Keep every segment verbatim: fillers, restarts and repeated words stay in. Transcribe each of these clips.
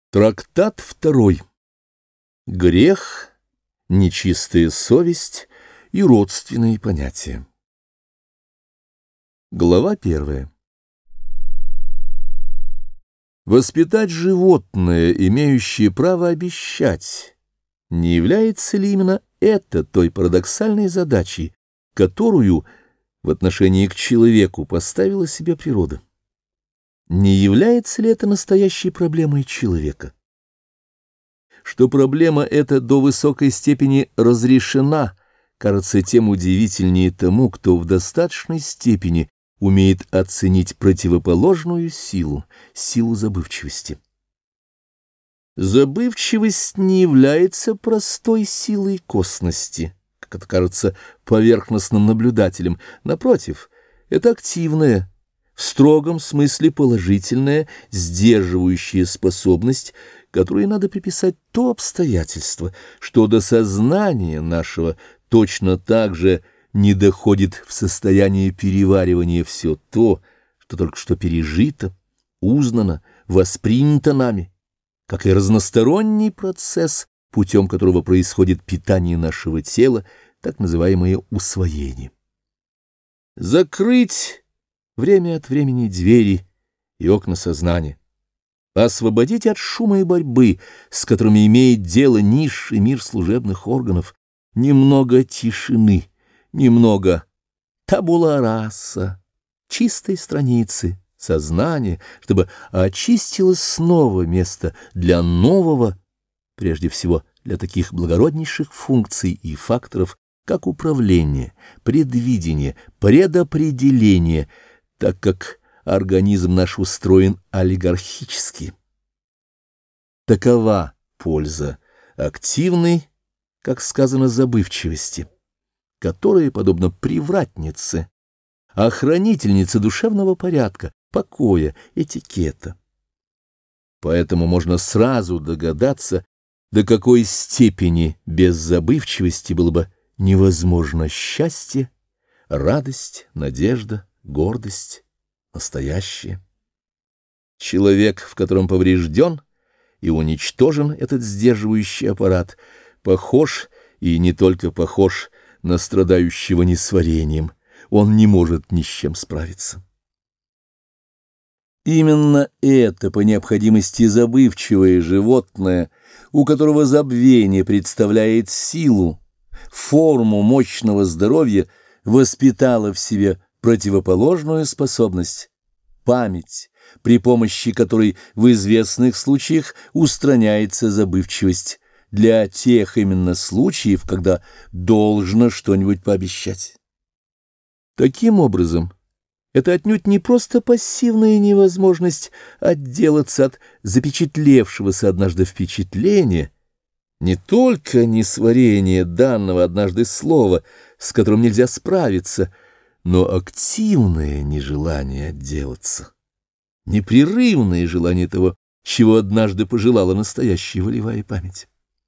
Трактат второй. Грех, нечистая совесть и родственные понятия. Глава первая. Воспитать животное, имеющее право обещать, не является ли именно это той парадоксальной задачей, которую в отношении к человеку поставила себе природа? Не является ли это настоящей проблемой человека? Что проблема эта до высокой степени разрешена, кажется тем удивительнее тому, кто в достаточной степени умеет оценить противоположную силу, силу забывчивости. Забывчивость не является простой силой косности, как это кажется поверхностным наблюдателям. Напротив, это активная, в строгом смысле положительная, сдерживающая способность, которой надо приписать то обстоятельство, что до сознания нашего точно так же не доходит в состояние переваривания все то, что только что пережито, узнано, воспринято нами, как и разносторонний процесс, путем которого происходит питание нашего тела, так называемое усвоение. Закрыть время от времени двери и окна сознания, освободить от шума и борьбы, с которыми имеет дело низший мир служебных органов, немного тишины, немного табула раса, чистой страницы, сознания, чтобы очистилось снова место для нового, прежде всего для таких благороднейших функций и факторов, как управление, предвидение, предопределение, так как организм наш устроен олигархически. Такова польза активной, как сказано, забывчивости, которая, подобно привратнице, охранительнице душевного порядка, покоя, этикета. Поэтому можно сразу догадаться, до какой степени без забывчивости было бы невозможно счастье, радость, надежда, гордость, настоящее. Человек, в котором поврежден и уничтожен этот сдерживающий аппарат, похож, и не только похож, на страдающего несварением. Он не может ни с чем справиться. Именно это, по необходимости забывчивое животное, у которого забвение представляет силу, форму мощного здоровья, воспитало в себе противоположную способность — память, при помощи которой в известных случаях устраняется забывчивость, для тех именно случаев, когда должно что-нибудь пообещать. Таким образом, это отнюдь не просто пассивная невозможность отделаться от запечатлевшегося однажды впечатления, не только несварение данного однажды слова, с которым нельзя справиться, но активное нежелание отделаться, непрерывное желание того, чего однажды пожелала настоящая волевая память.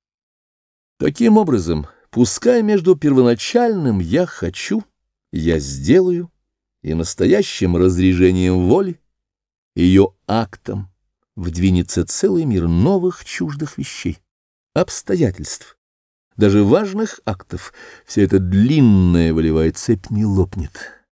Таким образом, пускай между первоначальным «я хочу», «я сделаю» и настоящим разрежением воли, ее актом, вдвинется целый мир новых чуждых вещей, обстоятельств, даже важных актов. Вся эта длинная волевая цепь не лопнет.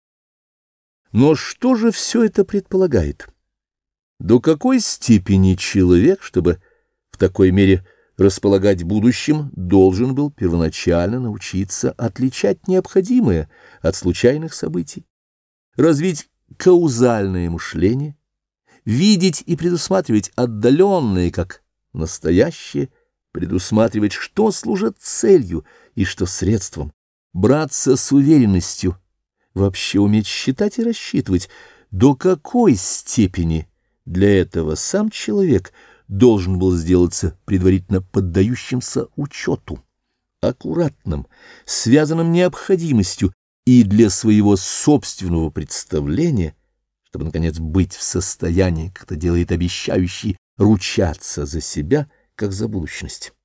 Но что же все это предполагает? До какой степени человек, чтобы в такой мере располагать будущим, должен был первоначально научиться отличать необходимое от случайных событий, развить каузальное мышление, видеть и предусматривать отдаленное как настоящее, предусматривать, что служит целью и что средством, браться с уверенностью, вообще уметь считать и рассчитывать, до какой степени для этого сам человек должен был сделаться предварительно поддающимся учету, аккуратным, связанным необходимостью и для своего собственного представления, чтобы, наконец, быть в состоянии, как это делает обещающий, ручаться за себя, как за будущность.